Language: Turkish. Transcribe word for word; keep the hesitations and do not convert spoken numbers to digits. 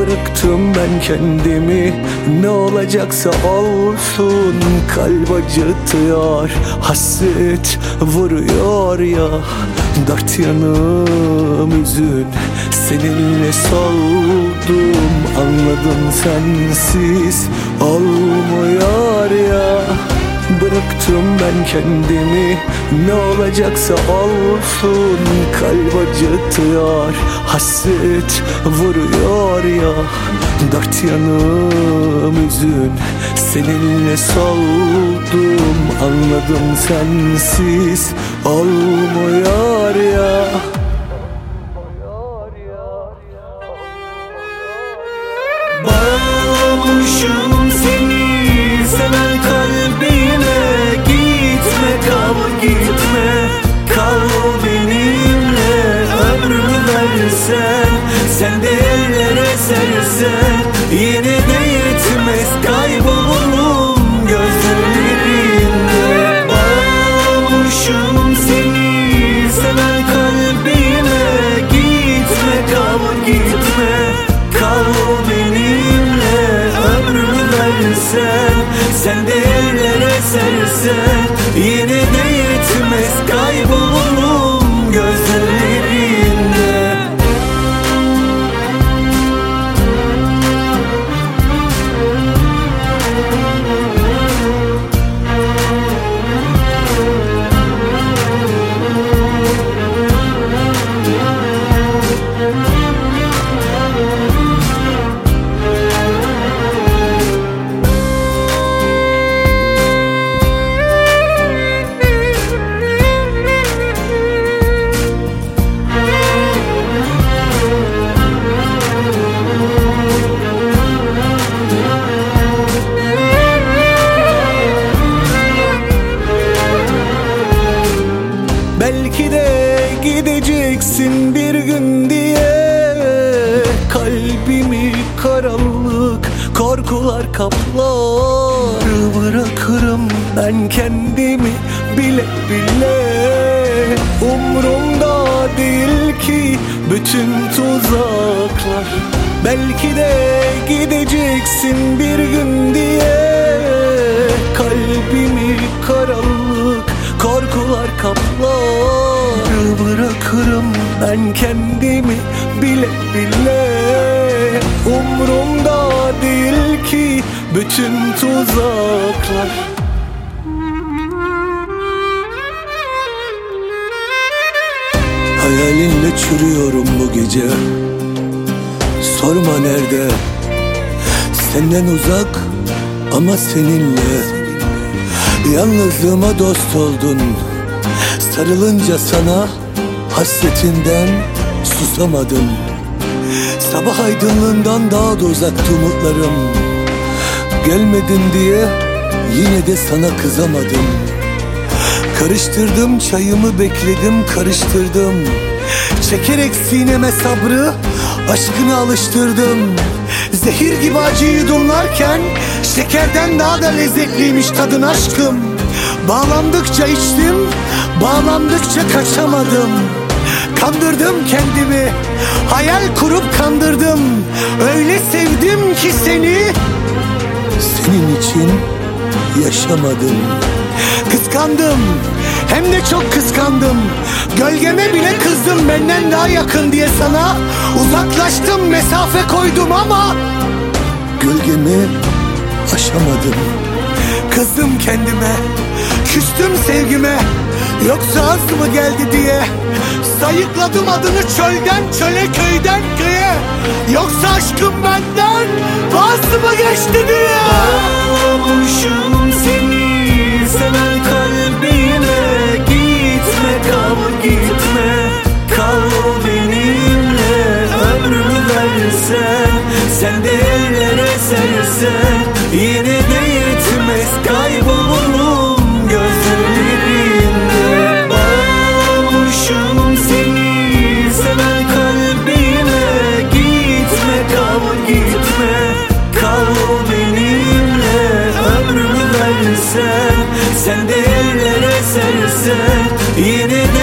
Bıraktım ben kendimi, ne olacaksa olsun. Kalp acıtıyor, hasret vuruyor ya. Dört yanım üzün, seninle soldum. Anladım sensiz olmuyor ya. Bıraktım ben kendimi, ne olacaksa olsun. Kalp acıtıyor, hasret vuruyor ya. Dört yanım üzün, seninle soldum. Anladım sensiz olmuyor ya. Bağlamışım seni seven kalbime. Gitme kal gitme, kal benimle. Ömrümü versen, sen de ellere sersen, yine de yetmez, kaybolurum gözlerinde. Bağlamışım seni seven kalbime. Gitme kal gitme, kal benimle. Ömrümü versen, sen de ellere sersen, yine de yetmez, kaybolurum gözlerinde. Belki de gideceksin bir gün diye kalbimi karanlık korkular kaplar. Bırakırım ben kendimi bile bile. Umrumda değil ki bütün tuzaklar. Belki de gideceksin bir gün diye kalbimi karanlık korkular kaplar. Bırakırım ben kendimi bile bile. Umrumda değil ki bütün tuzaklar. Hayalinle çürüyorum bu gece. Sorma nerede, senden uzak ama seninle. Yalnızlığıma dost oldun, sarılınca sana hasretinden susamadım. Sabah aydınlığından daha da uzaktı umutlarım. Gelmedin diye yine de sana kızamadım. Karıştırdım çayımı, bekledim karıştırdım. Çekerek sineme sabrı, aşkını alıştırdım. Zehir gibi acıyı yudumlarken şekerden daha da lezzetliymiş tadın aşkım. Bağlandıkça içtim, bağlandıkça kaçamadım. Kandırdım kendimi, hayal kurup kandırdım. Öyle sevdim ki seni, senin için yaşamadım. Kıskandım, hem de çok kıskandım. Gölgeme bile kızdım benden daha yakın diye sana. Uzaklaştım, mesafe koydum ama gölgemi aşamadım. Kızdım kendime, küstüm sevgime. Yoksa az mı geldi diye sayıkladım adını çölden çöle, köyden köye. Yoksa aşkım benden vaz mı geçti diye. Bağlamışım seni seven kalbime. Gitme kal gitme, kal benimle. Ömrümü versen, sen de ellere sersen, yine de yetmez, kaybolurum gözlerinde. Bağlamışım seni seven kalbime. Gitme kal gitme, kal benimle. Ömrümü versen, sen de ellere sersen, yine de